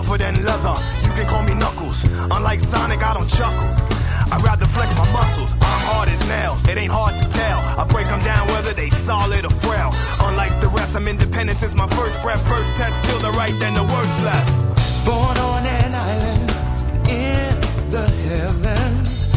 tougher than leather. You can call me Knuckles. Unlike Sonic, I don't chuckle. I'd rather flex my muscles. I'm hard as nails. It ain't hard to tell. I break them down whether they solid or frail. Unlike the rest, I'm independent since my first breath. First test, feel the right, then the worst left. Born on an island in the heavens.